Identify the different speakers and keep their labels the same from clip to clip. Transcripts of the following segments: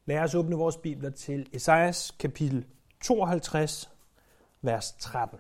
Speaker 1: Lad os åbne vores bibler til Esajas kapitel 52, vers 13.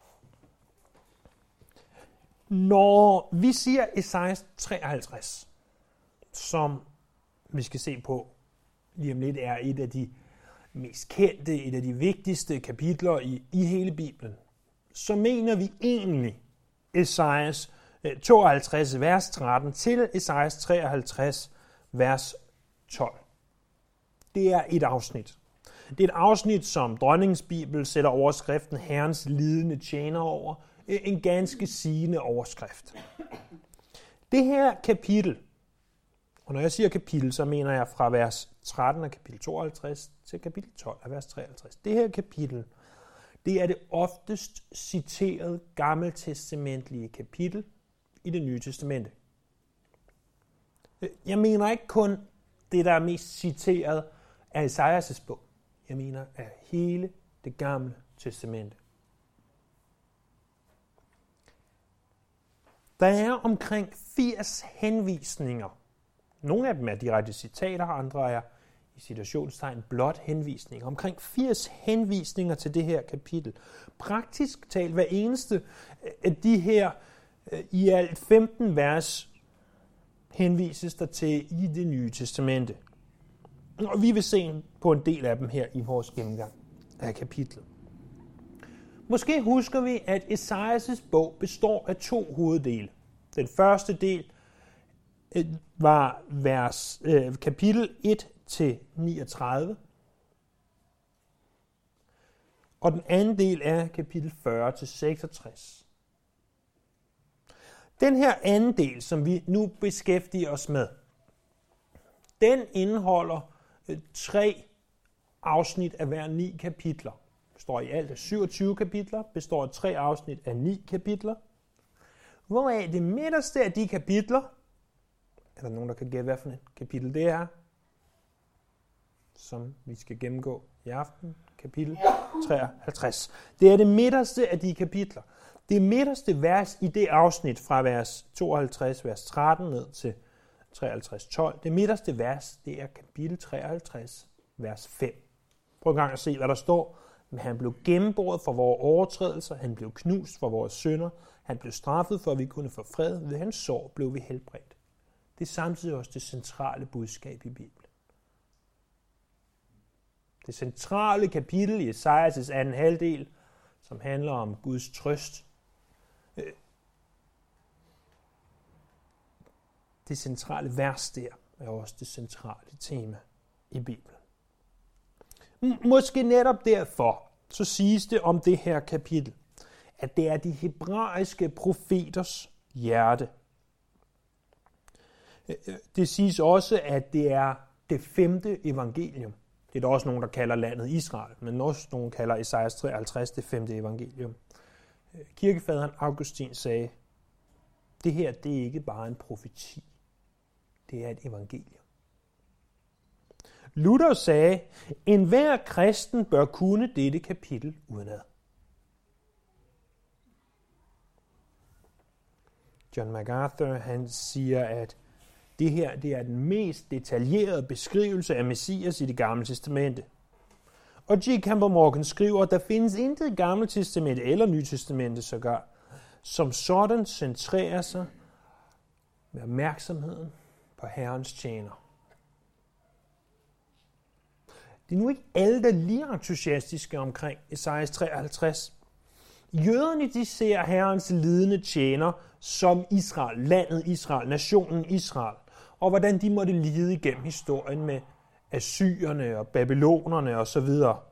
Speaker 1: Når vi siger Esajas 53, som vi skal se på lige om lidt, er et af de mest kendte, et af de vigtigste kapitler i hele Bibelen, så mener vi egentlig Esajas 52, vers 13 til Esajas 53, vers 12. Det er et afsnit. Det er et afsnit, som Dronningens Bibel sætter overskriften Herrens lidende tjener over. En ganske sigende overskrift. Det her kapitel, og når jeg siger kapitel, så mener jeg fra vers 13 af kapitel 52 til kapitel 12 af vers 53. Det her kapitel, det er det oftest citerede gammeltestamentlige kapitel i det nye testamente. Jeg mener ikke kun det, der er mest citeret af Esajas' bog. Jeg mener af hele det gamle testamente. Der er omkring 80 henvisninger. Nogle af dem er direkte citater, andre er i citationstegn blot henvisninger. Omkring 80 henvisninger til det her kapitel. Praktisk talt hver eneste af de her i alt 15 vers henvises der til i det nye testamente. Og vi vil se på en del af dem her i vores gennemgang af kapitlet. Måske husker vi, at Esajas' bog består af 2 hoveddele. Den første del var kapitel 1-39, og den anden del er kapitel 40-66. Den her anden del, som vi nu beskæftiger os med, den indeholder 3 afsnit af hver 9 kapitler. Består i alt af 27 kapitler, består af 3 afsnit af 9 kapitler. Hvoraf det midterste af de kapitler, er der nogen, der kan gætte, hvad for et kapitel det er, som vi skal gennemgå i aften, kapitel 53. Det er det midterste af de kapitler. Det midterste vers i det afsnit fra vers 52, vers 13 ned til 53, 12. Det midterste vers, det er kapitel 53, vers 5. Prøv en gang at se, hvad der står. Men han blev gennembåret for vores overtrædelser, han blev knust for vores synder, han blev straffet for, at vi kunne få fred. Ved hans sår blev vi helbredt. Det er samtidig også det centrale budskab i Bibelen. Det centrale kapitel i Esajas' anden halvdel, som handler om Guds trøst. Det centrale vers der er også det centrale tema i Bibelen. Måske netop derfor, så siges det om det her kapitel, at det er de hebraiske profeters hjerte. Det siges også, at det er det 5. evangelium. Det er der også nogen, der kalder landet Israel, men også nogen kalder Esajas 53 det 5. evangelium. Kirkefaderen Augustin sagde, det her det er ikke bare en profeti, det er et evangelium. Luther sagde, enhver kristen bør kunne dette kapitel udenad. John MacArthur han siger, at det her det er den mest detaljerede beskrivelse af Messias i det gamle testamente. Og G. Campbell Morgan skriver, at der findes intet i gamle testamente eller nye testamente sågar, som sådan centrerer sig med opmærksomheden på Herrens tjener. Det er nu ikke alle, der er lige entusiastiske omkring Esajas 53. Jøderne de ser Herrens lidende tjener som Israel, landet Israel, nationen Israel, og hvordan de måtte lide igennem historien med assyrerne og babylonerne osv.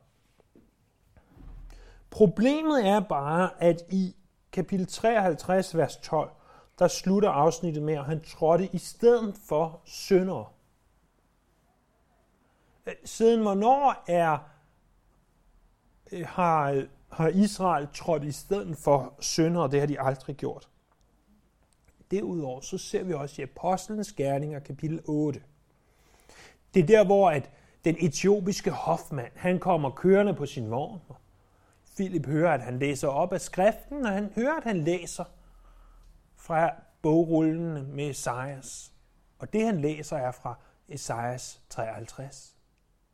Speaker 1: Problemet er bare, at i kapitel 53, vers 12, der slutter afsnittet med, at han trådte i stedet for syndere. Siden hvornår har Israel trådt i stedet for syndere? Det har de aldrig gjort. Derudover så ser vi også i Apostlenes Gerninger, kapitel 8. Det er der, hvor at den etiopiske hofmand, han kommer kørende på sin vogn. Filip hører, at han læser op af skriften, og han hører, at han læser fra bogrullen med Esajas. Og det, han læser, er fra Esajas 53.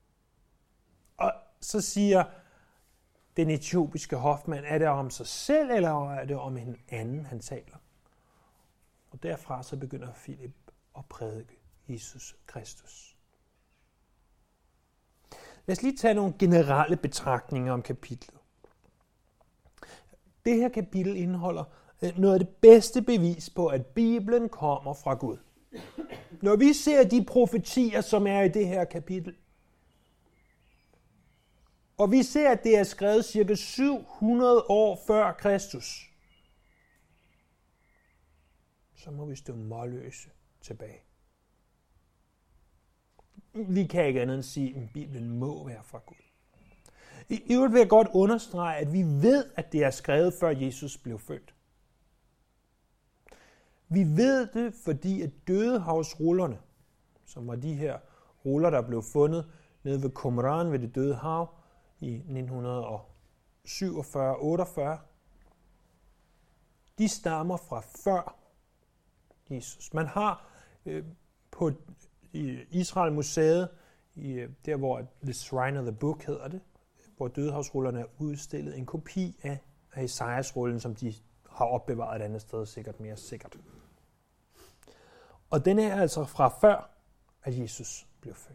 Speaker 1: så siger den etiopiske hofmand, er det om sig selv, eller er det om en anden, han taler? Og derfra så begynder Filip at prædike Jesus Kristus. Lad os lige tage nogle generelle betragtninger om kapitlet. Det her kapitel indeholder noget af det bedste bevis på, at Bibelen kommer fra Gud. Når vi ser de profetier, som er i det her kapitel, og vi ser, at det er skrevet cirka 700 år før Kristus, så må vi stå målløse tilbage. Vi kan ikke andet end sige, at Bibelen må være fra Gud. I øvrigt vil jeg godt understrege, at vi ved, at det er skrevet, før Jesus blev født. Vi ved det, fordi at Dødehavsrullerne, som var de her ruller, der blev fundet nede ved Qumran ved Det Døde Hav i 1947-48, de stammer fra før Jesus. Man har på Israel Museet, der hvor The Shrine of the Book hedder det, hvor Dødehavsrullerne er udstillet, en kopi af Esajas-rullen, som de har opbevaret et andet sted, sikkert mere sikkert. Og den er altså fra før, at Jesus blev født.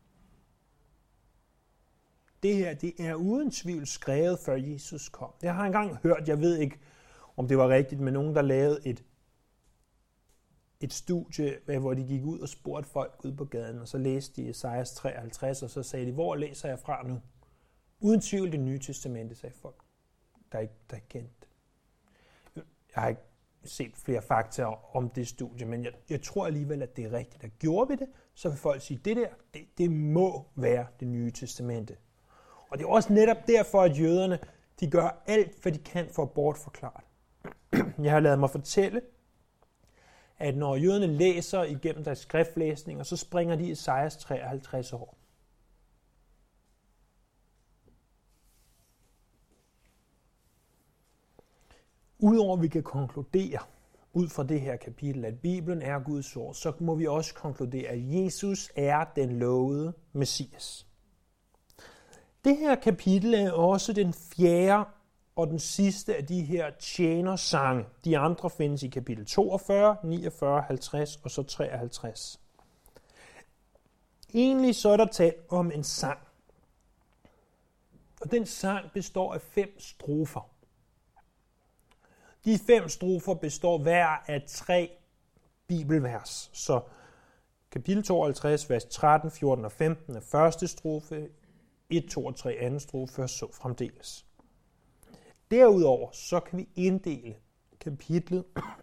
Speaker 1: Det her, det er uden tvivl skrevet, før Jesus kom. Jeg har engang hørt, jeg ved ikke, om det var rigtigt, men nogen, der lavede et studie, hvor de gik ud og spurgte folk ud på gaden, og så læste de Esajas 53, og så sagde de, hvor læser jeg fra nu? Uden tvivl det Nye Testamente, sagde folk, der ikke kendte det. Jeg har ikke set flere fakta om det studie, men jeg tror alligevel, at det er rigtigt. Og gjorde vi det, så vil folk sige, det der, det må være det Nye Testamente. Og det er også netop derfor, at jøderne, de gør alt, hvad de kan for at bortforklare det. Jeg har ladet mig fortælle, at når jøderne læser igennem deres skriftlæsninger, så springer de Esajas 53 år. Udover at vi kan konkludere ud fra det her kapitel, at Bibelen er Guds ord, så må vi også konkludere, at Jesus er den lovede Messias. Det her kapitel er også den fjerde og den sidste af de her tjenersange. De andre findes i kapitel 42, 49, 50 og så 53. Egentlig så er der talt om en sang. Og den sang består af 5 strofer. De 5 strofer består hver af 3 bibelvers. Så kapitel 52, vers 13, 14 og 15 er første strofe, 1, 2 og 3 anden strofe, og så fremdeles. Derudover så kan vi inddele kapitlet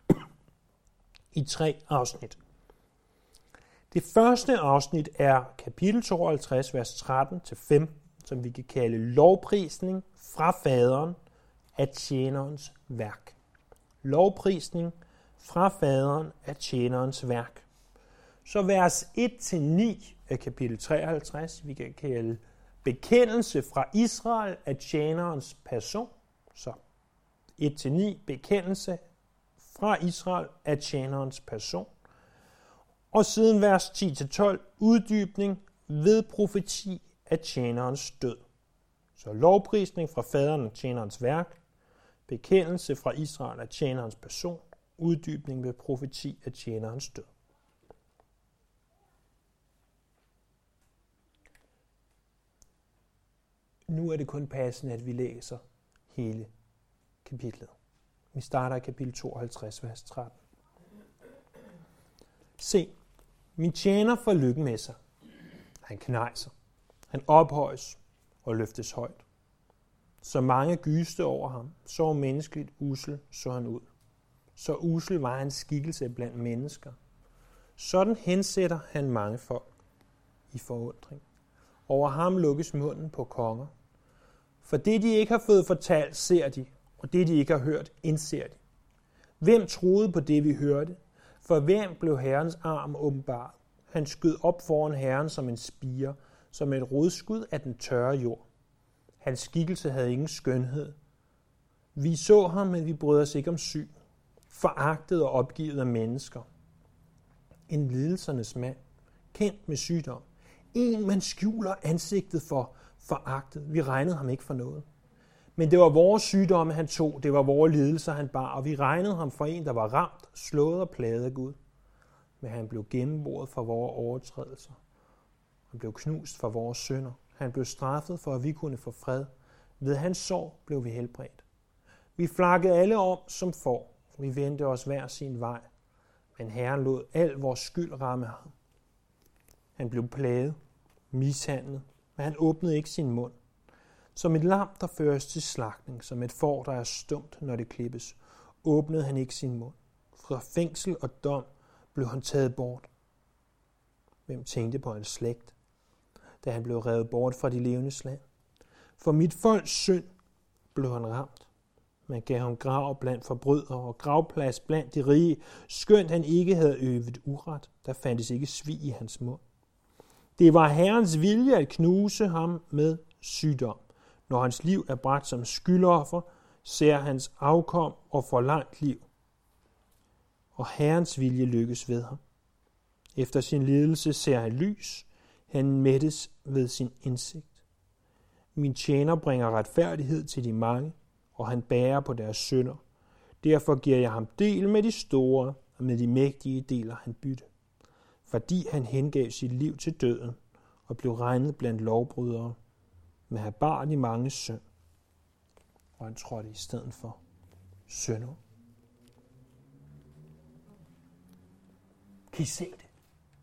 Speaker 1: i 3 afsnit. Det første afsnit er kapitel 52, vers 13-15, som vi kan kalde lovprisning fra faderen af tjenerens værk. Lovprisning fra faderen af tjenerens værk. Så vers 1-9 af kapitel 53, vi kan kalde bekendelse fra Israel af tjenerens person. Så 1-9, bekendelse fra Israel af tjenerens person. Og siden vers 10-12, uddybning ved profeti af tjenerens død. Så lovprisning fra faderen af tjenerens værk, bekendelse fra Israel af tjenerens person, uddybning ved profeti af tjenerens død. Nu er det kun passende, at vi læser hele kapitlet. Vi starter i kapitel 52, vers 13. Se, min tjener får lykken med sig. Han knejser. Han ophøjes og løftes højt. Så mange gyste over ham, så menneskeligt usel så han ud. Så usel var hans skikkelse blandt mennesker. Sådan hensætter han mange folk i forundring. Over ham lukkes munden på konger. For det, de ikke har fået fortalt, ser de, og det, de ikke har hørt, indser de. Hvem troede på det, vi hørte? For hvem blev Herrens arm åbenbaret? Han skød op foran Herren som en spire, som et rodskud af den tørre jord. Hans skikkelse havde ingen skønhed. Vi så ham, men vi brød os ikke om syn. Foragtet og opgivet af mennesker. En lidelsernes mand, kendt med sygdom. En, man skjuler ansigtet for foragtet. Vi regnede ham ikke for noget. Men det var vores sygdomme, han tog. Det var vores lidelser, han bar. Og vi regnede ham for en, der var ramt, slået og plaget af Gud. Men han blev gennemboret for vores overtrædelser. Han blev knust for vores synder. Han blev straffet for, at vi kunne få fred. Ved hans sår blev vi helbredt. Vi flakkede alle om som får. Vi vendte os hver sin vej. Men Herren lod al vores skyld ramme ham. Han blev plaget, mishandlet, men han åbnede ikke sin mund. Som et lam, der føres til slagtning, som et får, der er stumt, når det klippes, åbnede han ikke sin mund. Fra fængsel og dom blev han taget bort. Hvem tænkte på hans slægt, da han blev revet bort fra de levendes land? For mit folks synd blev han ramt. Man gav ham grav blandt forbrydere og gravplads blandt de rige, skønt han ikke havde øvet uret. Der fandtes ikke svig i hans mund. Det var Herrens vilje at knuse ham med sygdom. Når hans liv er bragt som skyldoffer, ser hans afkom og får langt liv. Og Herrens vilje lykkes ved ham. Efter sin lidelse ser han lys. Han mættes ved sin indsigt. Min tjener bringer retfærdighed til de mange, og han bærer på deres synder. Derfor giver jeg ham del med de store, og med de mægtige deler han bytte. Fordi han hengav sit liv til døden, og blev regnet blandt lovbrydere, med at have barn i mange synd. Og han trådte i stedet for synder. Kan I se det?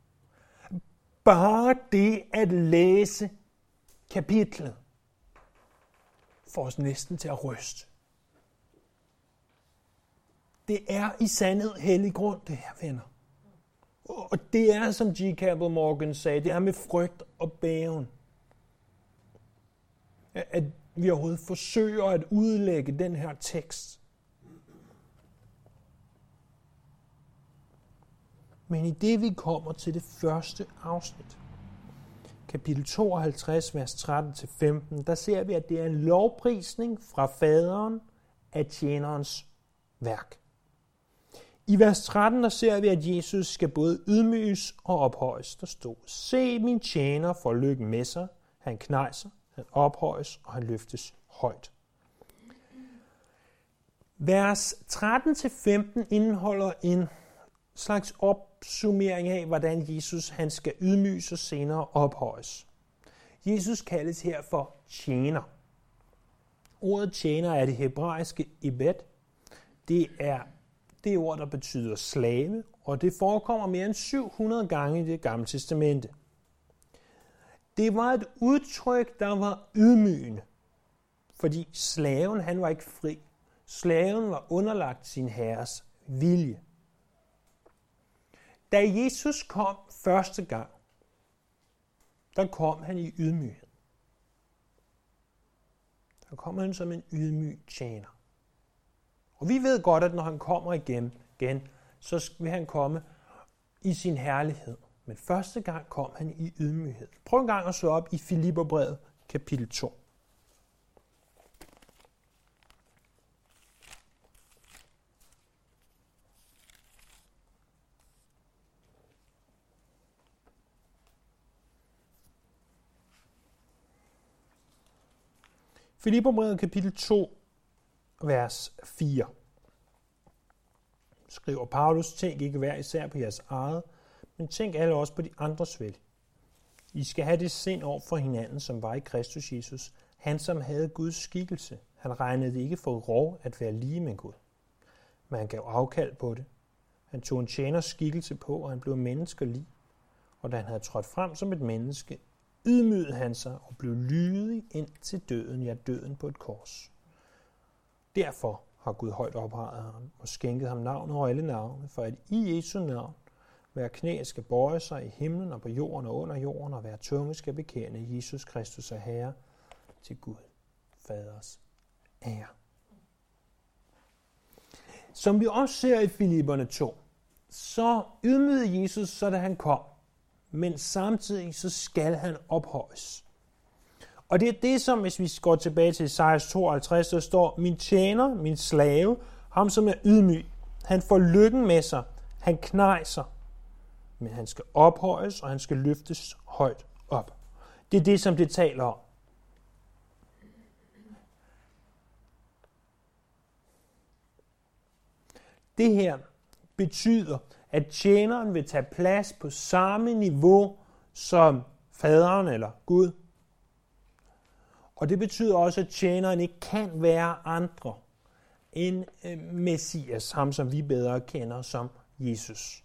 Speaker 1: Bare det at læse kapitlet får os næsten til at ryste. Det er i sandhed hellig grund, det her, venner. Og det er, som G. Campbell Morgan sagde, det er med frygt og bæven. At vi overhovedet forsøger at udlægge den her tekst. Men i det vi kommer til det første afsnit, kapitel 52, vers 13-15, der ser vi, at det er en lovprisning fra faderen af tjenerens værk. I vers 13, der ser vi, at Jesus skal både ydmyges og ophøjes. Der stod, se min tjener får lykken med sig, han knejser, han ophøjes og han løftes højt. Vers 13-15 indeholder en slags opsummering af, hvordan Jesus han skal ydmyges og senere ophøjes. Jesus kaldes her for tjener. Ordet tjener er det hebraiske ibed. Det er det ord, der betyder slave, og det forekommer mere end 700 gange i Det Gamle Testamente. Det var et udtryk, der var ydmygende, fordi slaven han var ikke fri. Slaven var underlagt sin herres vilje. Da Jesus kom første gang, der kom han i ydmyghed. Der kom han som en ydmyg tjener. Og vi ved godt, at når han kommer igen, så vil han komme i sin herlighed. Men første gang kom han i ydmyghed. Prøv en gang at slå op i Filipperbrevet, kapitel 2. Filipperbrevet, kapitel 2, vers 4. Skriver Paulus, tænk ikke hver især på jeres eget, men tænk alle også på de andres vel. I skal have det sind over for hinanden, som var i Kristus Jesus. Han, som havde Guds skikkelse. Han regnede det ikke for rov at være lige med Gud. Men han gav afkald på det. Han tog en tjeners skikkelse på, og han blev menneskelig. Og da han havde trådt frem som et menneske, ydmygede han sig og blev lydig ind til døden, ja døden på et kors. Derfor har Gud højt ophøjet ham og skænket ham navn over alle navne, for at i Jesu navn hver knæ skal bøje sig i himlen og på jorden og under jorden, og hver tunge skal bekende Jesus Kristus er Herre til Gud, Faders ære. Som vi også ser i Filipperne 2, så ydmygede Jesus, så da han kom, men samtidig så skal han ophøjes. Og det er det, som hvis vi går tilbage til Esajas 52, der står, min tjener, min slave, ham som er ydmyg, han får lykken med sig, han knejser, men han skal ophøjes, og han skal løftes højt op. Det er det, som det taler om. Det her betyder, at tjeneren vil tage plads på samme niveau som faderen eller Gud. Og det betyder også, at tjeneren ikke kan være andre end Messias, ham som vi bedre kender som Jesus.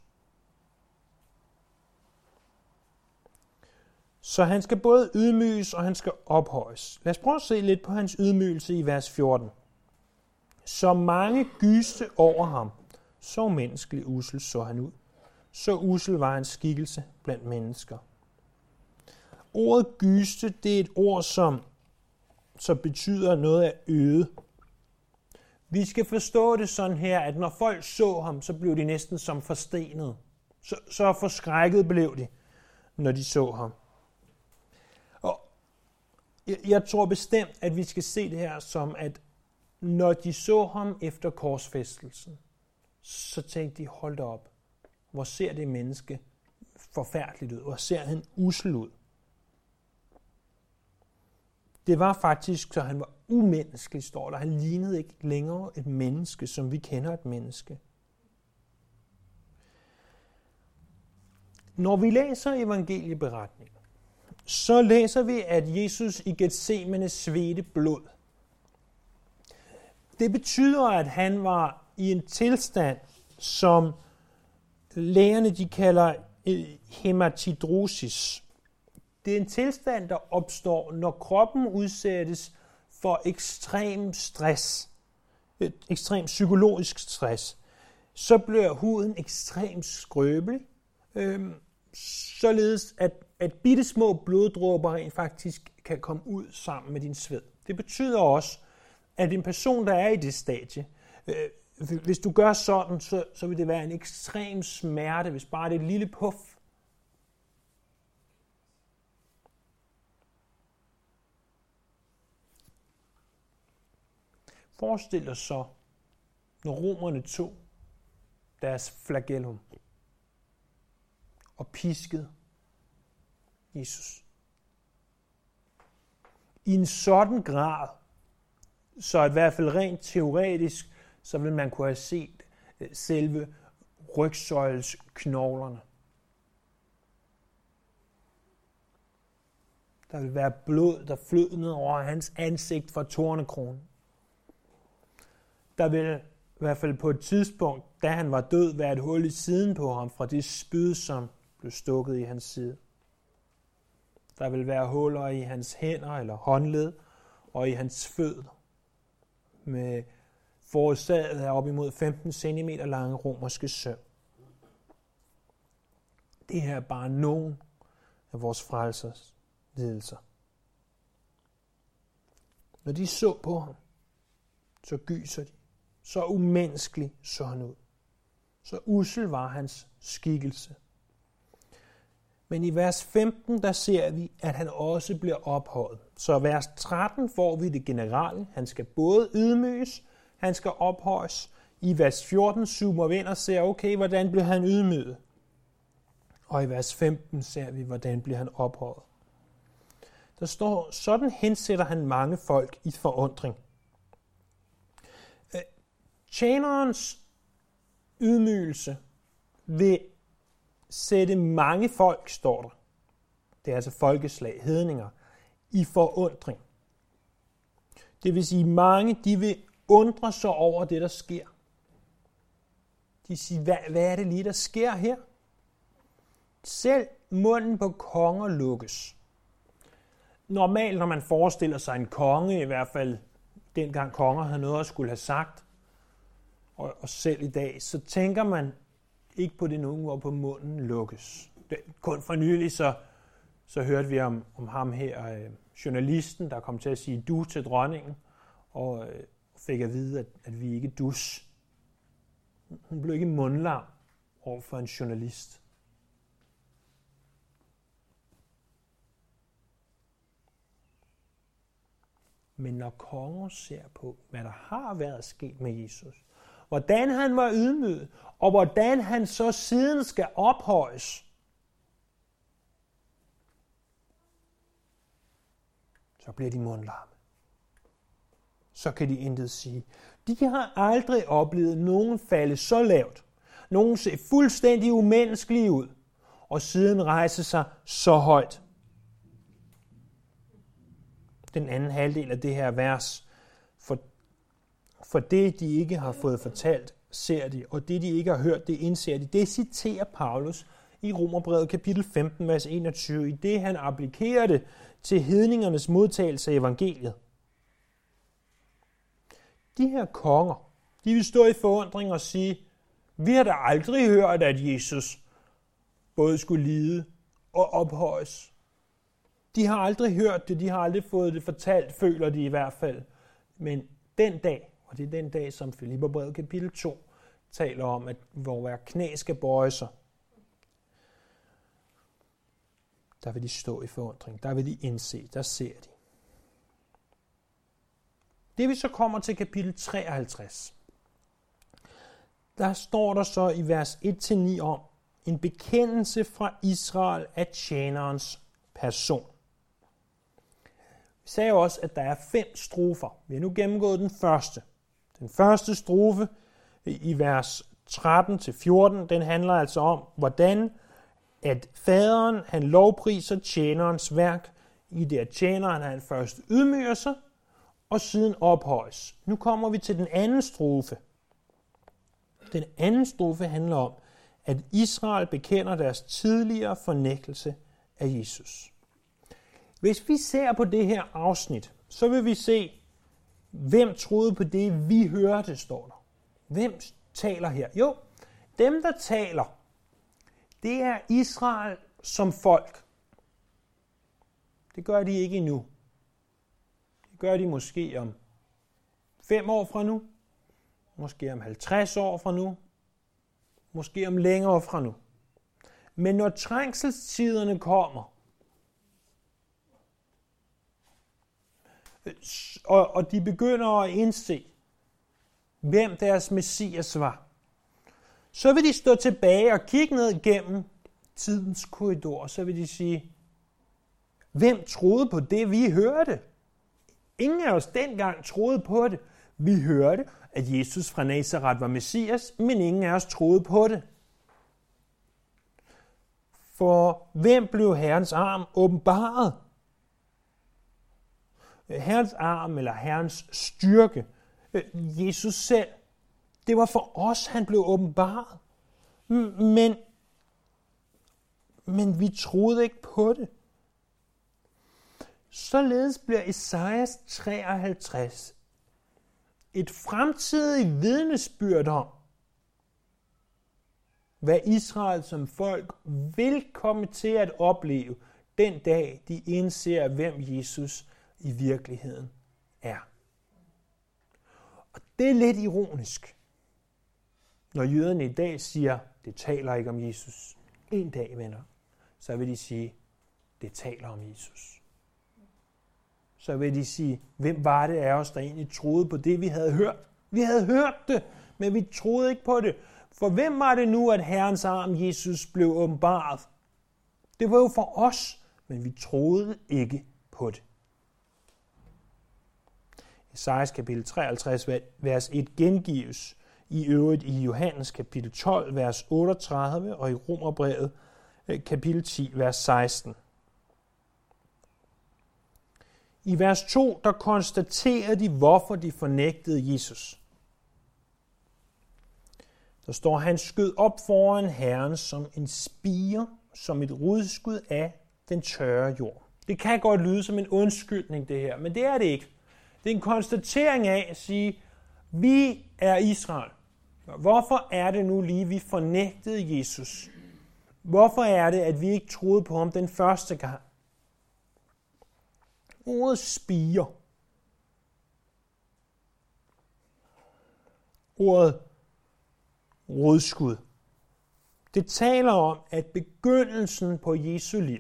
Speaker 1: Så han skal både ydmyges, og han skal ophøjes. Lad os prøve at se lidt på hans ydmygelse i vers 14. Så mange gyste over ham, så umenneskelig usel så han ud. Så usel var hans skikkelse blandt mennesker. Ordet gyste, det er et ord, som betyder noget af øde. Vi skal forstå det sådan her, at når folk så ham, så blev de næsten som forstenet. Så forskrækket blev de, når de så ham. Og jeg tror bestemt, at vi skal se det her som, at når de så ham efter korsfæstelsen, så tænkte de, hold da op, hvor ser det menneske forfærdeligt ud, hvor ser han usel ud. Det var faktisk, så han var umenneskelig, står der. Han lignede ikke længere et menneske, som vi kender et menneske. Når vi læser evangelieberetningen, så læser vi, at Jesus i Getsemane svedte blod. Det betyder, at han var i en tilstand, som lægerne de kalder hematidrosis. Det er en tilstand, der opstår, når kroppen udsættes for ekstrem stress, ekstrem psykologisk stress. Så bliver huden ekstremt skrøbelig, således at bittesmå bloddråber rent faktisk kan komme ud sammen med din sved. Det betyder også, at en person, der er i det stadie, hvis du gør sådan, så vil det være en ekstrem smerte, hvis bare det er et lille puff. Forestil dig så, når romerne tog deres flagellum og piskede Jesus. I en sådan grad, så i hvert fald rent teoretisk, så vil man kunne have set selve rygsøjlsknoglerne. Der vil være blod, der flød ned over hans ansigt fra tornekronen. Der vil i hvert fald på et tidspunkt, da han var død, være et hul i siden på ham fra det spyd, som blev stukket i hans side. Der vil være huller i hans hænder eller håndled og i hans fødder med forårsaget af op imod 15 cm lange romerske søm. Det her er bare nogle af vores frelsers lidelser. Når de så på ham, så gyser de. Så umenneskelig så han ud. Så usel var hans skikkelse. Men i vers 15, der ser vi, at han også bliver ophøjet. Så i vers 13 får vi det generelle. Han skal både ydmyges, han skal ophøjes. I vers 14 zoomer vi ind og ser, okay, hvordan bliver han ydmyget? Og i vers 15 ser vi, hvordan bliver han ophøjet. Der står, sådan hensætter han mange folk i forundring. Tjenerens ydmygelse vil sætte mange folk, står der. Det er altså folkeslag, hedninger, i forundring. Det vil sige, mange de vil undre sig over det, der sker. De siger, hvad er det lige, der sker her? Selv munden på konger lukkes. Normalt, når man forestiller sig en konge, i hvert fald dengang konger havde noget at skulle have sagt, og selv i dag, så tænker man ikke på det nogen, hvor på munden lukkes. Kun for nylig så hørte vi om ham her, journalisten, der kom til at sige du til dronningen, og fik at vide, at vi ikke dus. Hun blev ikke mundlam over for en journalist. Men når konger ser på, hvad der har været sket med Jesus, hvordan han var ydmyget, og hvordan han så siden skal ophøjes, så bliver de mundlamme. så kan de intet sige. De har aldrig oplevet nogen falde så lavt, nogen se fuldstændig umenneskelige ud, og siden rejse sig så højt. Den anden halvdel af det her vers, for det de ikke har fået fortalt, ser de, og det de ikke har hørt, det indser de. Det citerer Paulus i Romerbrevet kapitel 15, vers 21, i det han applikerer det til hedningernes modtagelse af evangeliet. De her konger, de vil stå i forundring og sige, vi har da aldrig hørt, at Jesus både skulle lide og ophøjes. De har aldrig hørt det, de har aldrig fået det fortalt, føler de i hvert fald. Men den dag, og det er den dag, som Filipperbrevet kapitel 2 taler om, at hvor hver knæ skal bøje sig, der vil de stå i forundring, der vil de indse, der ser de. Det vi så kommer til kapitel 53, der står der så i vers 1-9 om en bekendelse fra Israel af tjenerens person. Vi sagde også, at der er 5 strofer. Vi har nu gennemgået den første. Den første strofe i vers 13-14, den handler altså om, hvordan at faderen han lovpriser tjenerens værk, i det at tjeneren han først ydmyger sig, og siden ophøjes. Nu kommer vi til den anden strofe. Den anden strofe handler om, at Israel bekender deres tidligere fornægtelse af Jesus. Hvis vi ser på det her afsnit, så vil vi se, hvem troede på det, vi hørte, står der. Hvem taler her? Jo, dem, der taler, det er Israel som folk. Det gør de ikke endnu. Det gør de måske om 5 år fra nu, måske om 50 år fra nu, måske om længere fra nu. Men når trængselstiderne kommer, og de begynder at indse, hvem deres Messias var, så vil de stå tilbage og kigge ned gennem tidens korridor, og så vil de sige, hvem troede på det, vi hørte? Ingen af os dengang troede på det. Vi hørte, at Jesus fra Nazaret var Messias, men ingen af os troede på det. For hvem blev Herrens arm åbenbaret? Herrens arm eller Herrens styrke, Jesus selv, det var for os, han blev åbenbaret. Men vi troede ikke på det. Således bliver Esajas 53 et fremtidigt vidnesbyrd om, hvad Israel som folk vil komme til at opleve den dag, de indser, hvem Jesus i virkeligheden er. Og det er lidt ironisk, når jøderne i dag siger, det taler ikke om Jesus. En dag, venner, så vil de sige, det taler om Jesus. Så vil de sige, hvem var det af os, der egentlig troede på det, vi havde hørt? Vi havde hørt det, men vi troede ikke på det. For hvem var det nu, at Herrens arm Jesus blev åbenbaret? Det var jo for os, men vi troede ikke på det. Esajas kapitel 53, vers 1 gengives i øvrigt i Johannes kapitel 12, vers 38, og i Romerbrevet kapitel 10, vers 16. I vers 2, der konstaterer de, hvorfor de fornægtede Jesus. Der står, han skød op foran Herren som en spire, som et rodskud af den tørre jord. Det kan godt lyde som en undskyldning, det her, men det er det ikke. Det er en konstatering af at sige, vi er Israel. Hvorfor er det nu lige, vi fornægtede Jesus? Hvorfor er det, at vi ikke troede på ham den første gang? Ordet spire. Ordet rodskud. Det taler om, at begyndelsen på Jesu liv,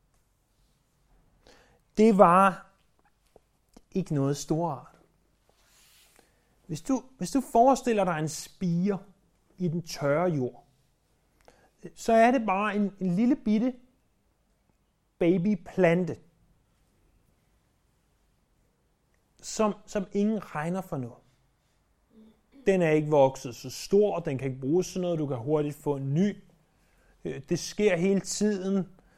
Speaker 1: det var ikke noget storart. Hvis du forestiller dig en spire i den tørre jord, så er det bare en lille bitte babyplante, som ingen regner for noget. Den er ikke vokset så stor, den kan ikke bruges til noget, du kan hurtigt få en ny. Det sker hele tiden.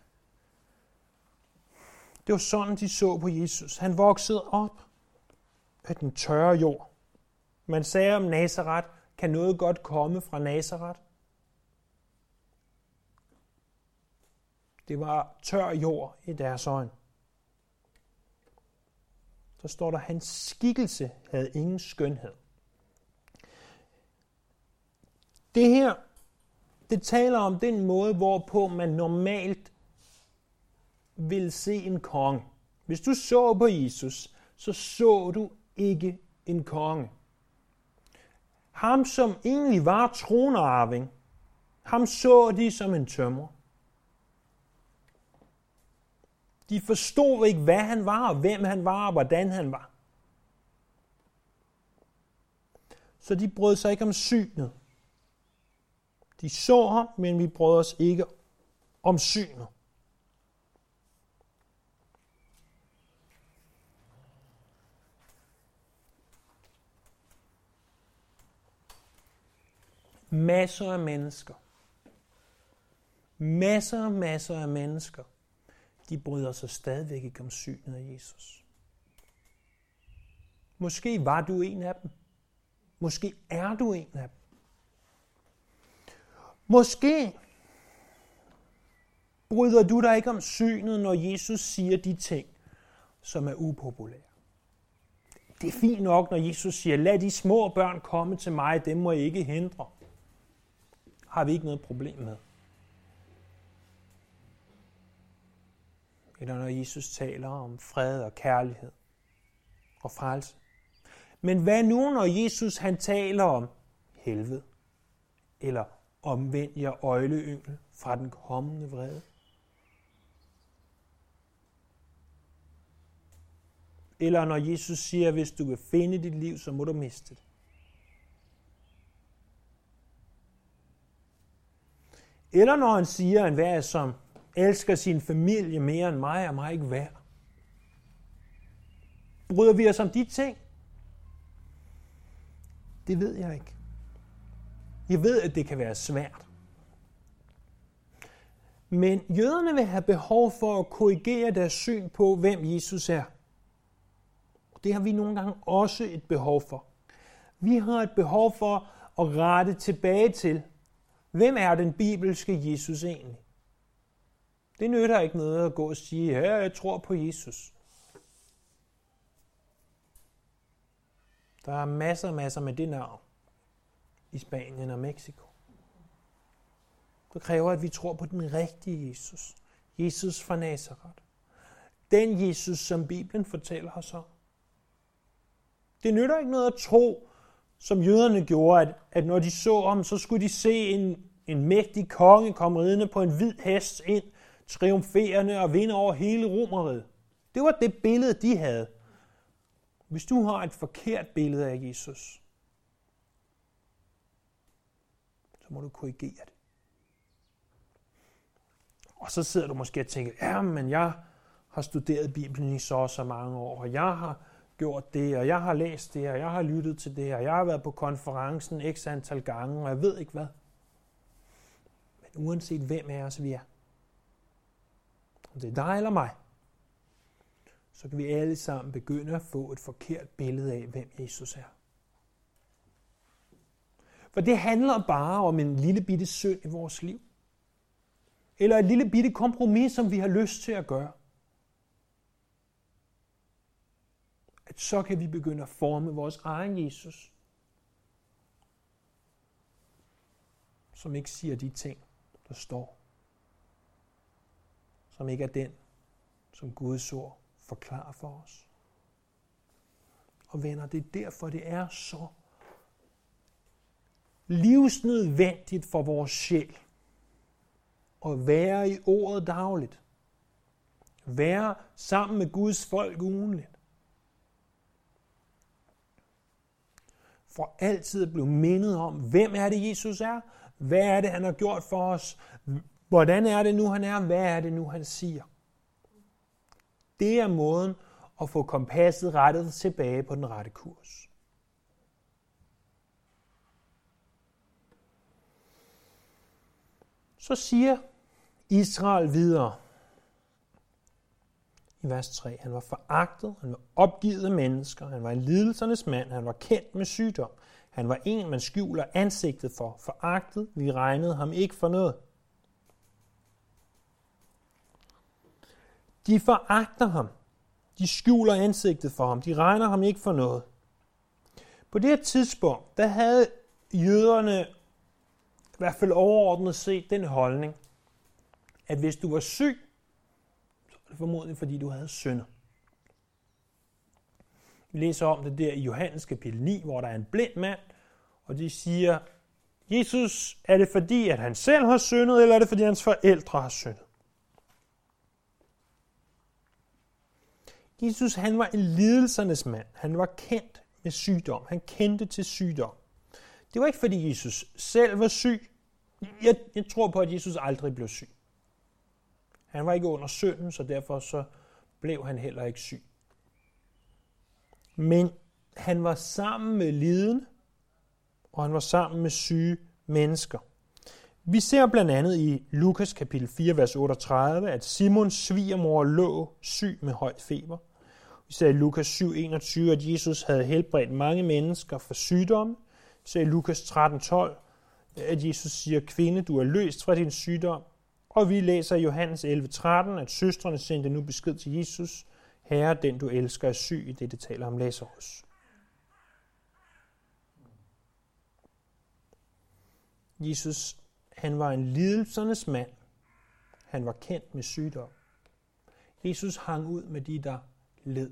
Speaker 1: Det var sådan, de så på Jesus. Han voksede op af den tørre jord. Man sagde om Nazaret, kan noget godt komme fra Nazaret? Det var tør jord i deres øjne. Så står der, hans skikkelse havde ingen skønhed. Det her, det taler om den måde, hvorpå man normalt vil se en konge. Hvis du så på Jesus, så du ikke en konge. Ham, som egentlig var tronarving, ham så de som en tømrer. De forstod ikke, hvad han var, og hvem han var, og hvordan han var. Så de brød sig ikke om synet. De så ham, men vi brød os ikke om synet. Masser af mennesker, de bryder sig stadigvæk ikke om synet af Jesus. Måske var du en af dem. Måske er du en af dem. Måske bryder du dig ikke om synet, når Jesus siger de ting, som er upopulære. Det er fint nok, når Jesus siger, lad de små børn komme til mig, dem må I ikke hindre. Har vi ikke noget problem med. Eller når Jesus taler om fred og kærlighed og frelse. Men hvad nu, når Jesus han taler om helvede? Eller omvend jer øgleyngel fra den kommende vrede? Eller når Jesus siger, hvis du vil finde dit liv, så må du miste det. Eller når han siger, en hver som elsker sin familie mere end mig, er mig ikke værd. Bryder vi os om de ting? Det ved jeg ikke. Jeg ved, at det kan være svært. Men jøderne vil have behov for at korrigere deres syn på, hvem Jesus er. Det har vi nogle gange også et behov for. Vi har et behov for at rette tilbage til, hvem er den bibelske Jesus egentlig? Det nytter ikke noget at gå og sige, ja, jeg tror på Jesus. Der er masser med det navn i Spanien og Mexico. Det kræver, at vi tror på den rigtige Jesus. Jesus fra Nazaret. Den Jesus, som Bibelen fortæller os om. Det nytter ikke noget at tro, som jøderne gjorde, at når de så ham, så skulle de se en mægtig konge komme ridende på en hvid hest ind, triumferende og vinde over hele Romeriet. Det var det billede, de havde. Hvis du har et forkert billede af Jesus, så må du korrigere det. Og så sidder du måske og tænker, ja, men jeg har studeret Bibelen i så mange år, og jeg har gjort det, og jeg har læst det, og jeg har lyttet til det, og jeg har været på konferencen x antal gange, og jeg ved ikke hvad. Men uanset hvem af os vi er, om det er dig eller mig, så kan vi alle sammen begynde at få et forkert billede af, hvem Jesus er. For det handler bare om en lille bitte synd i vores liv. Eller et lille bitte kompromis, som vi har lyst til at gøre. At så kan vi begynde at forme vores egen Jesus. Som ikke siger de ting, der står. Som ikke er den, som Guds ord forklarer for os. Og venner, det er derfor, det er så livsnødvendigt for vores sjæl at være i ordet dagligt. Være sammen med Guds folk ugentligt. For altid at blive mindet om, hvem er det Jesus er? Hvad er det, han har gjort for os? Hvordan er det nu, han er? Hvad er det nu, han siger? Det er måden og få kompasset rettet tilbage på den rette kurs. Så siger Israel videre i vers 3. Han var foragtet, han var opgivet af mennesker, han var en lidelsernes mand, han var kendt med sygdom. Han var en, man skjuler ansigtet for. Foragtet, vi regnede ham ikke for noget. De foragter ham. De skjuler ansigtet for ham. De regner ham ikke for noget. På det her tidspunkt, der havde jøderne i hvert fald overordnet set den holdning, at hvis du var syg, så var det formodentlig, fordi du havde syndet. Vi læser om det der i Johannes kapitel 9, hvor der er en blind mand, og de siger, Jesus, er det fordi, at han selv har syndet, eller er det fordi, hans forældre har syndet? Jesus, han var en lidelsernes mand. Han var kendt med sygdom. Han kendte til sygdom. Det var ikke fordi, Jesus selv var syg. Jeg tror på, at Jesus aldrig blev syg. Han var ikke under synden, så derfor så blev han heller ikke syg. Men han var sammen med lidende, og han var sammen med syge mennesker. Vi ser blandt andet i Lukas kapitel 4, vers 38, at Simons svigermor lå syg med høj feber. Vi ser i Lukas 7, 21, at Jesus havde helbredt mange mennesker for sygdomme. Vi ser i Lukas 13, 12, at Jesus siger, kvinde, du er løst fra din sygdom. Og vi læser i Johannes 11, 13, at søstrene sendte nu besked til Jesus, Herre, den du elsker er syg, i det taler om Lazarus. Jesus, han var en lidelsernes mand. Han var kendt med sygdom. Jesus hang ud med de, der led.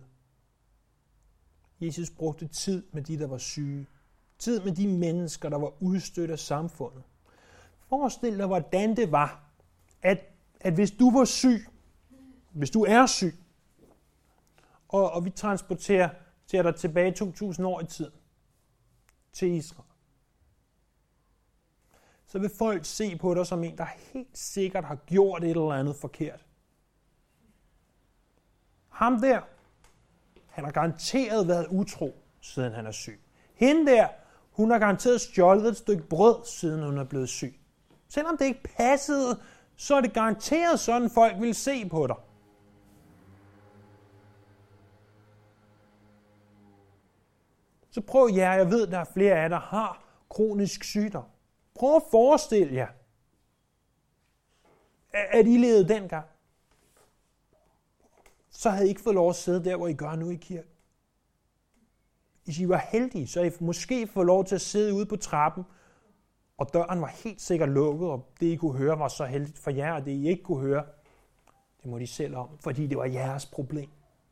Speaker 1: Jesus brugte tid med de, der var syge. Tid med de mennesker, der var udstødt af samfundet. Forestil dig, hvordan det var, at hvis du var syg, hvis du er syg, og vi transporterer dig tilbage 2000 år i tiden til Israel, så vil folk se på dig som en, der helt sikkert har gjort et eller andet forkert. Ham der, han har garanteret været utro, siden han er syg. Hende der, hun har garanteret stjålet et stykke brød, siden hun er blevet syg. Selvom det ikke passede, så er det garanteret sådan, folk vil se på dig. Så prøv jer, jeg ved, der er flere af jer, der har kronisk sygdom. Prøv at forestille jer, at I levede dengang. Så havde I ikke fået lov at sidde der, hvor I gør nu i kirken. Hvis I var heldige, så havde I måske fået lov til at sidde ude på trappen, og døren var helt sikkert lukket, og det I kunne høre var så heldigt for jer, og det I ikke kunne høre, det må de selv om, fordi det var jeres problem.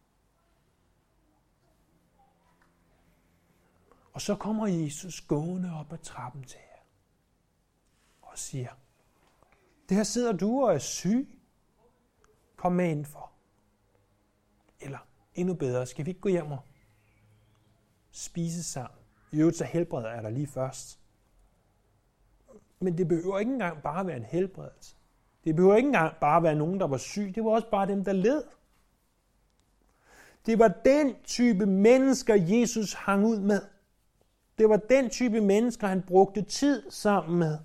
Speaker 1: Og så kommer Jesus gående op ad trappen til jer og siger, det her sidder du og er syg. Kom med indenfor. Eller endnu bedre, skal vi ikke gå hjem og spise sammen? I øvrigt så helbreder jeg dig lige først. Men det behøver ikke engang bare være en helbredelse. Det behøver ikke engang bare være nogen, der var syg. Det var også bare dem, der led. Det var den type mennesker, Jesus hang ud med. Det var den type mennesker, han brugte tid sammen med.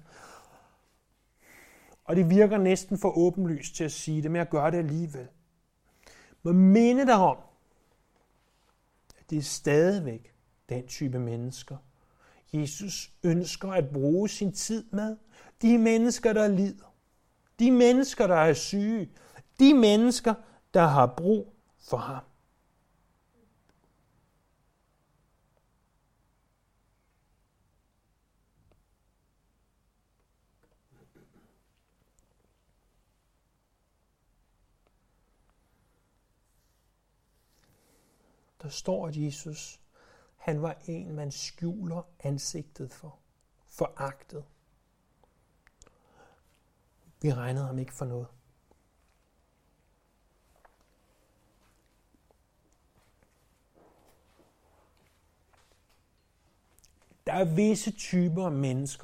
Speaker 1: Og det virker næsten for åbenlyst til at sige det, men jeg gør det alligevel. Men minde dig om, at det er stadigvæk den type mennesker, Jesus ønsker at bruge sin tid med. De mennesker, der lider. De mennesker, der er syge. De mennesker, der har brug for ham. Der står, at Jesus, han var en, man skjuler ansigtet for. Foragtet. Vi regnede ham ikke for noget. Der er visse typer af mennesker,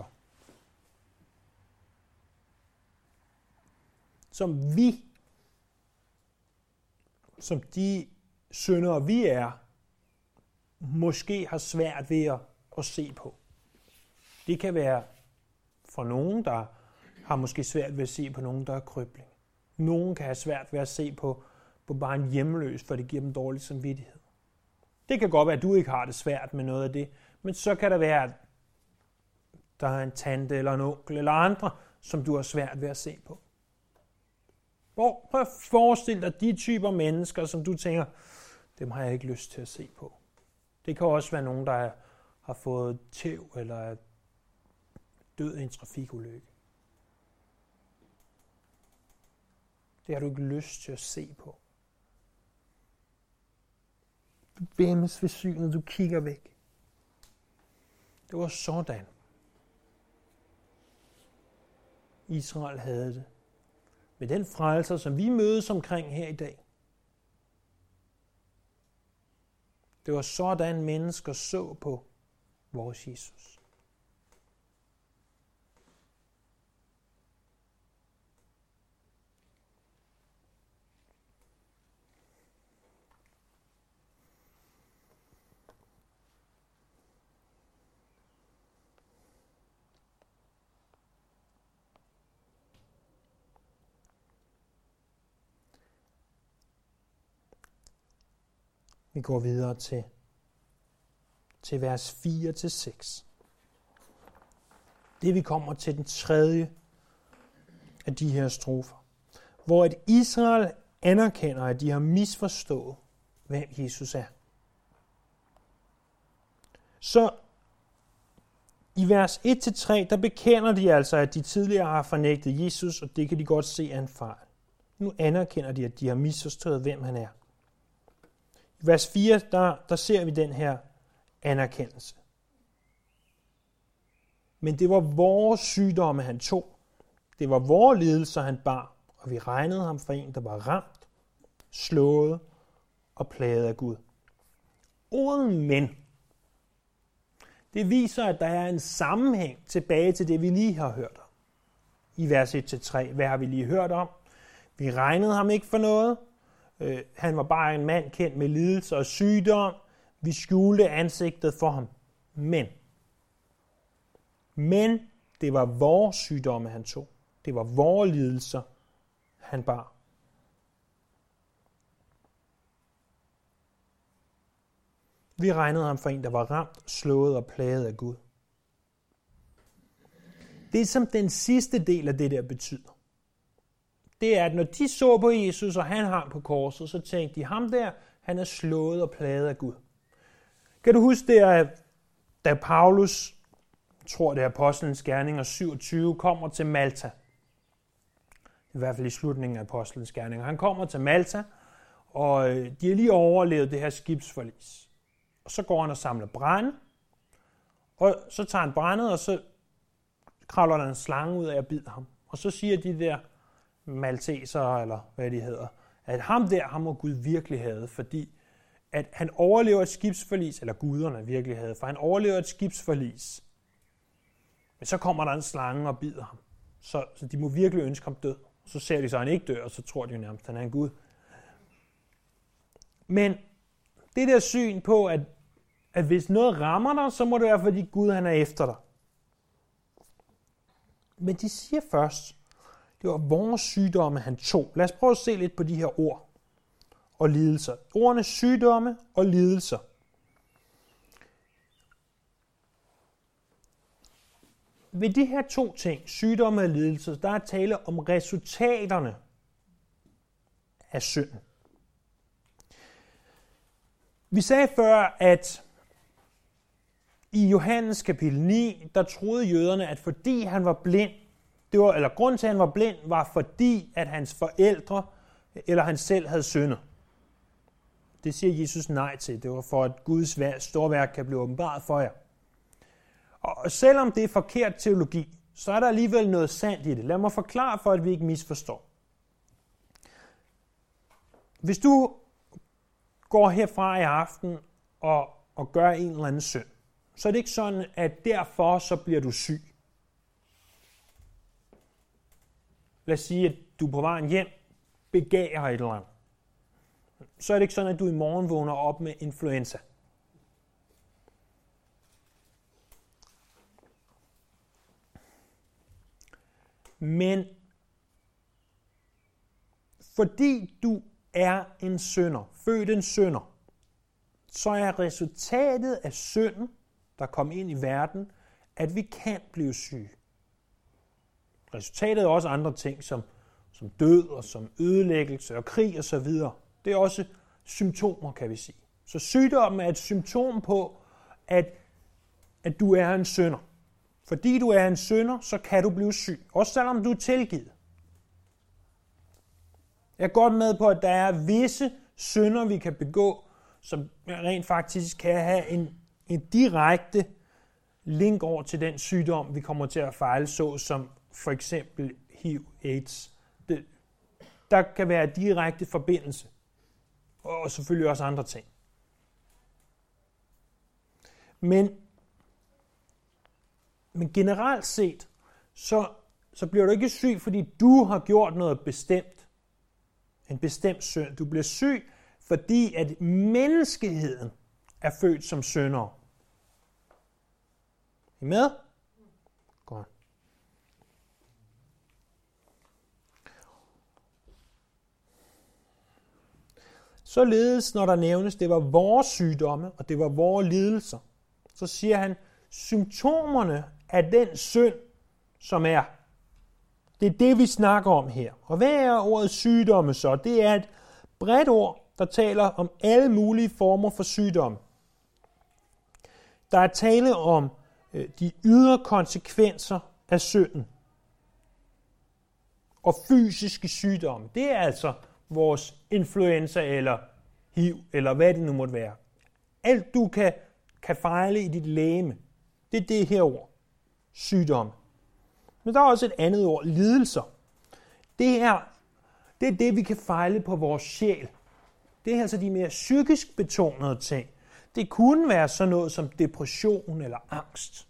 Speaker 1: som de syndere vi er, måske har svært ved at se på. Det kan være for nogen, der har måske svært ved at se på nogen, der er krybling. Nogen kan have svært ved at se på bare en hjemløs, for det giver dem dårlig samvittighed. Det kan godt være, at du ikke har det svært med noget af det, men så kan der være, at der er en tante eller en onkel eller andre, som du har svært ved at se på. Prøv at forestille dig de typer mennesker, som du tænker, dem har jeg ikke lyst til at se på. Det kan også være nogen, der har fået tæv eller er død i en trafikulykke. Det har du ikke lyst til at se på. Du væmmes ved synet, du kigger væk. Det var sådan. Israel havde det. Med den frelser, som vi mødes omkring her i dag. Det var sådan mennesker så på vores Jesus. Vi går videre til vers 4-6. Det vi kommer til den tredje af de her strofer, hvor at Israel anerkender, at de har misforstået, hvem Jesus er. Så i vers 1-3, der bekender de altså, at de tidligere har fornægtet Jesus, og det kan de godt se er en fejl. Nu anerkender de, at de har misforstået, hvem han er. I vers 4, der ser vi den her anerkendelse. Men det var vores sygdomme, han tog. Det var vores lidelser, han bar. Og vi regnede ham for en, der var ramt, slået og plaget af Gud. Ordet men, det viser, at der er en sammenhæng tilbage til det, vi lige har hørt om. I vers 1-3, hvad har vi lige hørt om? Vi regnede ham ikke for noget. Han var bare en mand kendt med lidelse og sygdom. Vi skjulte ansigtet for ham. Men det var vores sygdomme, han tog. Det var vores lidelser, han bar. Vi regnede ham for en, der var ramt, slået og plaget af Gud. Det, som den sidste del af det der betyder, det er, at når de så på Jesus, og han hang på korset, så tænkte de, ham der, han er slået og plaget af Gud. Kan du huske det, da Paulus, jeg tror det er Apostlenes Gerninger 27, kommer til Malta? I hvert fald i slutningen af Apostlenes Gerninger. Han kommer til Malta, og de har lige overlevet det her skibsforlis. Og så går han og samler brænde, og så tager han brændet, og så kravler der en slange ud af og bider ham. Og så siger de der maltesere, eller hvad de hedder, at ham der, ham må Gud virkelig have, fordi at han overlever et skibsforlis, eller guderne virkelig havde, for han overlever et skibsforlis. Men så kommer der en slange og bider ham. Så de må virkelig ønske ham død. Så ser de så, at han ikke dør, og så tror de jo nærmest, at han er en gud. Men det der syn på, at hvis noget rammer dig, så må det være, fordi Gud han er efter dig. Men de siger først, det var vores sygdomme, han tog. Lad os prøve at se lidt på de her ord og lidelser. Ordene sygdomme og lidelser. Ved de her to ting, sygdomme og lidelser, der er tale om resultaterne af synden. Vi sagde før, at i Johannes kapitel 9, der troede jøderne, at fordi han var blind, grunden til, at han var blind, var fordi, at hans forældre eller han selv havde syndet. Det siger Jesus nej til. Det var for, at Guds store værk kan blive åbenbaret for jer. Og selvom det er forkert teologi, så er der alligevel noget sandt i det. Lad mig forklare for, at vi ikke misforstår. Hvis du går herfra i aften og gør en eller anden synd, så er det ikke sådan, at derfor så bliver du syg. Lad os sige, at du på vejen hjem begager et eller andet. så er det ikke sådan, at du i morgen vågner op med influenza. Men fordi du er en synder, født en synder, så er resultatet af synden, der kom ind i verden, at vi kan blive syge. Resultatet er også andre ting, som død og som ødelæggelse og krig osv. Det er også symptomer, kan vi sige. Så sygdommen er et symptom på, at du er en synder. Fordi du er en synder, så kan du blive syg. Også selvom du er tilgivet. Jeg er godt med på, at der er visse synder, vi kan begå, som rent faktisk kan have en direkte link over til den sygdom, vi kommer til at fejle, så som for eksempel HIV-AIDS. Der kan være direkte forbindelse. Og selvfølgelig også andre ting. Men generelt set, så bliver du ikke syg, fordi du har gjort noget bestemt. En bestemt synd. Du bliver syg, fordi at menneskeheden er født som syndere. Er I med? Godt. Således, når der nævnes, det var vores sygdomme, og det var vores lidelser, så siger han, symptomerne af den synd, som er. Det er det, vi snakker om her. Og hvad er ordet sygdomme så? Det er et bredt ord, der taler om alle mulige former for sygdomme. Der er tale om de ydre konsekvenser af synden. Og fysiske sygdomme. Det er altså vores influenza eller HIV, eller hvad det nu måtte være. Alt du kan fejle i dit legeme, det er det her ord. Sygdomme. Men der er også et andet ord, lidelser. Det er det, vi kan fejle på vores sjæl. Det er altså de mere psykisk betonede ting. Det kunne være sådan noget som depression eller angst.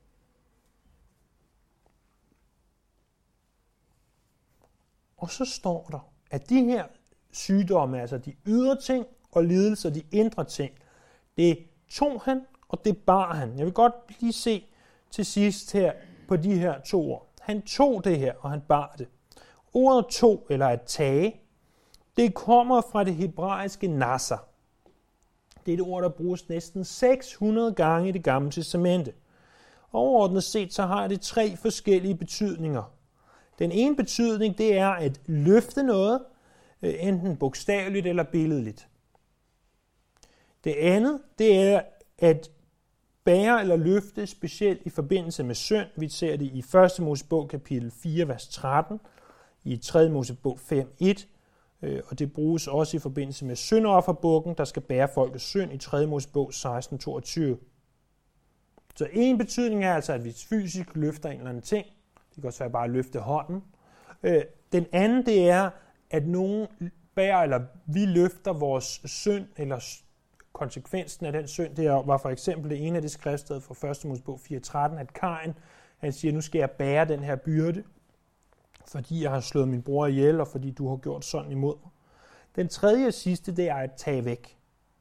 Speaker 1: Og så står der, at de her sygdomme, altså de ydre ting og lidelser, de indre ting, det tog han, og det bar han. Jeg vil godt lige se til sidst her på de her to ord. Han tog det her, og han bar det. Ordet tog, eller at tage, det kommer fra det hebraiske nasa. Det er et ord, der bruges næsten 600 gange i Det Gamle Testamente. Overordnet set, så har det 3 forskellige betydninger. Den ene betydning, det er at løfte noget, enten bogstaveligt eller billedligt. Det andet, det er at bære eller løfte, specielt i forbindelse med synd. Vi ser det i 1. Mosebog kapitel 4, vers 13, i 3. Mosebog 5:1, og det bruges også i forbindelse med syndofferbukken, der skal bære folkets synd i 3. Mosebog 16:22. Så en betydning er altså, at vi fysisk løfter en eller anden ting. Det kan også være bare at løfte hånden. Den anden, det er, at nogen bærer, eller vi løfter vores synd, eller konsekvensen af den synd. Det var for eksempel det ene af de skriftsteder fra 1. Mosebog 4:13, at Kain, han siger, nu skal jeg bære den her byrde, fordi jeg har slået min bror ihjel, og fordi du har gjort sådan imod mig. Den tredje og sidste, det er at tage væk.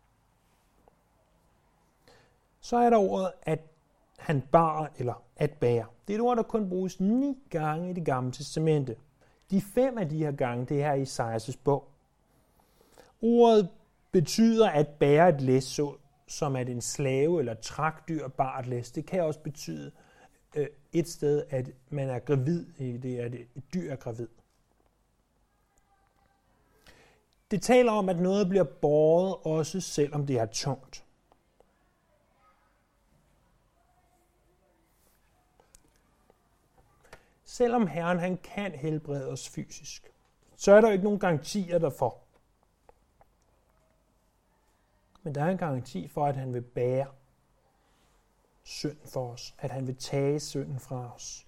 Speaker 1: Så er der ordet, at han bar, eller at bære. Det er et ord, der kun bruges 9 gange i Det Gamle Testamente. De 5 af de her gange, det er her i Esajas bog. Ordet betyder at bære et læs, så som at en slave eller trækdyr bar et læs. Det kan også betyde et sted, at man er gravid, det er et dyr er gravid. Det taler om, at noget bliver båret, også selvom det er tungt. Selvom Herren han kan helbrede os fysisk, så er der jo ikke nogen garantier derfor. Men der er en garanti for, at han vil bære synden for os. At han vil tage synden fra os.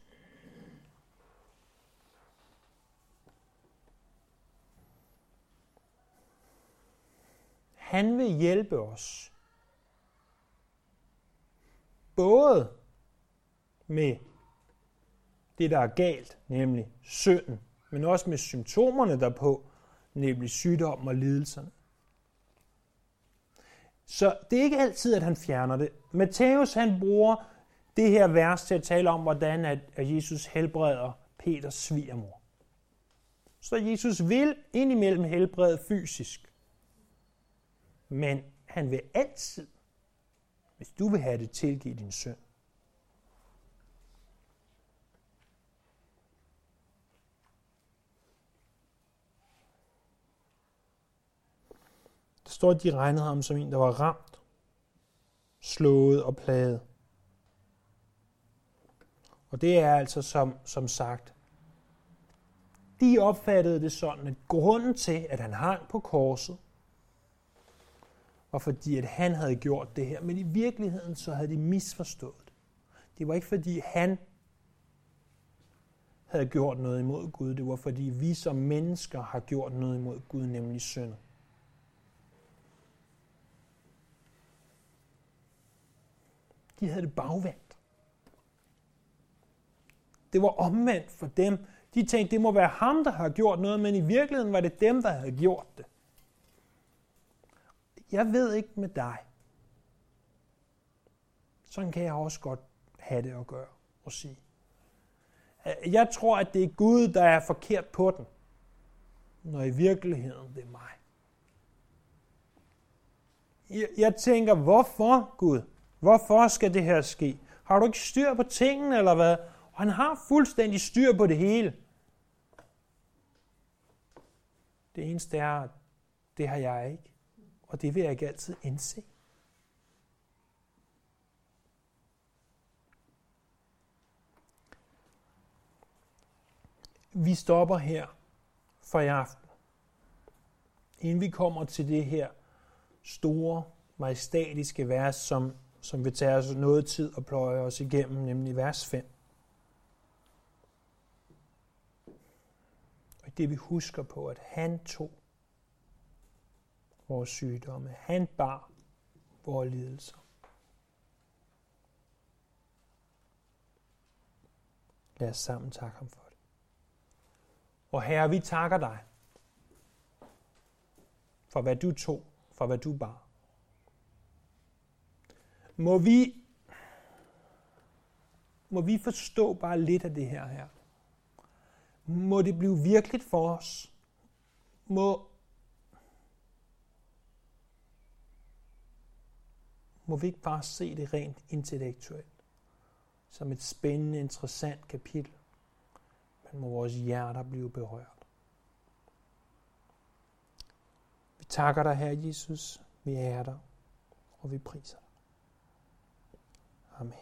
Speaker 1: Han vil hjælpe os. Både med det, der er galt, nemlig synden, men også med symptomerne derpå, nemlig sygdommen og lidelserne. Så det er ikke altid, at han fjerner det. Matthæus, han bruger det her vers til at tale om, hvordan at Jesus helbreder Peters svigermor. Så Jesus vil indimellem helbrede fysisk. Men han vil altid, hvis du vil have det, tilgive din synd. Der står, at de regnede ham som en, der var ramt, slået og plaget. Og det er altså som sagt, de opfattede det sådan, at grunden til, at han hang på korset, var fordi, at han havde gjort det her. Men i virkeligheden så havde de misforstået det. Det var ikke fordi, han havde gjort noget imod Gud. Det var fordi, vi som mennesker har gjort noget imod Gud, nemlig synd. De havde det bagvendt. Det var omvendt for dem. De tænkte, det må være ham, der har gjort noget, men i virkeligheden var det dem, der havde gjort det. Jeg ved ikke med dig. Sådan kan jeg også godt have det at gøre og sige. Jeg tror, at det er Gud, der er forkert på den, når i virkeligheden det er mig. Jeg tænker, hvorfor Gud? Hvorfor skal det her ske? Har du ikke styr på tingene, eller hvad? Og han har fuldstændig styr på det hele. Det eneste er, at det har jeg ikke. Og det vil jeg ikke altid indse. Vi stopper her for i aften. Inden vi kommer til det her store, majestatiske vers, som vil tage os noget tid at pløje os igennem, nemlig vers 5. Og det vi husker på, at han tog vores sygdomme. Han bar vores lidelser. Lad os sammen takke ham for det. Og Herre, vi takker dig for hvad du tog, for hvad du bar. Må vi forstå bare lidt af det her. Må det blive virkeligt for os. Må vi ikke bare se det rent intellektuelt, som et spændende, interessant kapitel, men må vores hjerter blive berørt. Vi takker dig, Herre Jesus, vi ærer dig, og vi priser dig.